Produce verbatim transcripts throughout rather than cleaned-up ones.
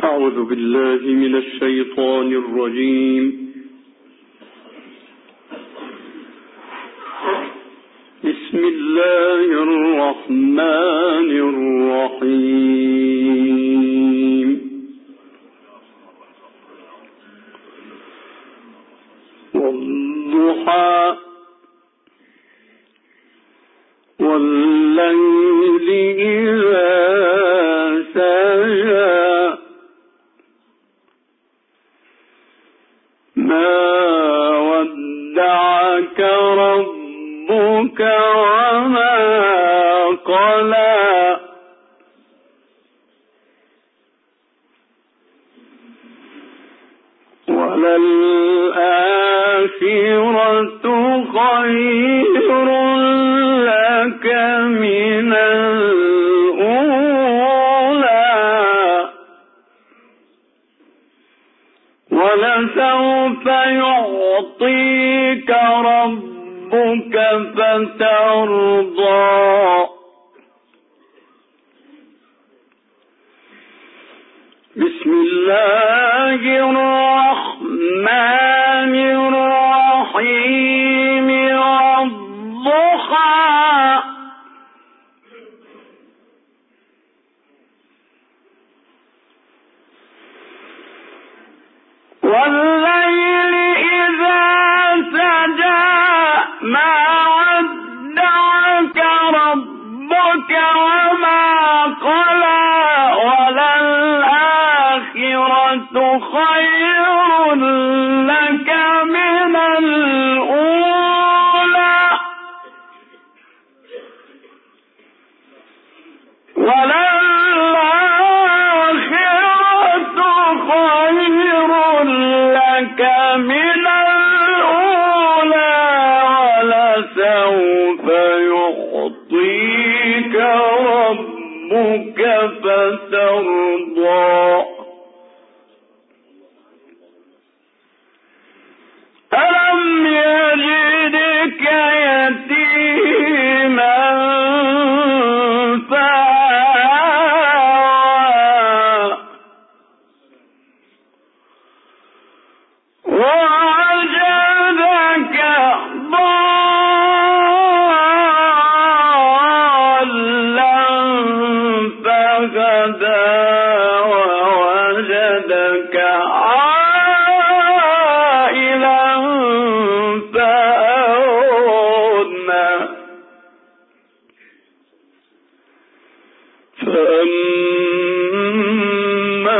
أعوذ بالله من الشيطان الرجيم. بسم الله الرحمن الرحيم. والضحى والليل إذا سجى ما ودعك ربك وما قلى وللآخرة خير لك من الأولى ولسوف يعطيك ربك فترضى. بسم الله الرحمن الرحيم. والضحى والليل إذا سجى ما ودعك ربك وما قلى وللآخرة خير لك من الأولى وللآخرة خير لك من الأولى ولسوف يعطيك ربك فترضى. ألم يجدك يتيما فآوى ووجدك ضالا فهدى ووجدك عائلا فأغنى فأما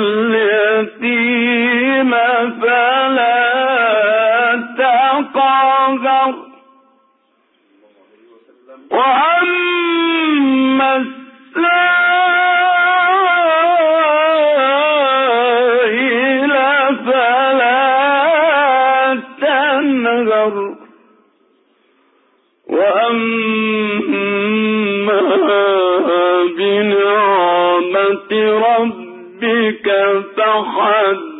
اليتيم فلا تقهر وأما السائل فلا تنهر وأما بنعمة ربك فحدث.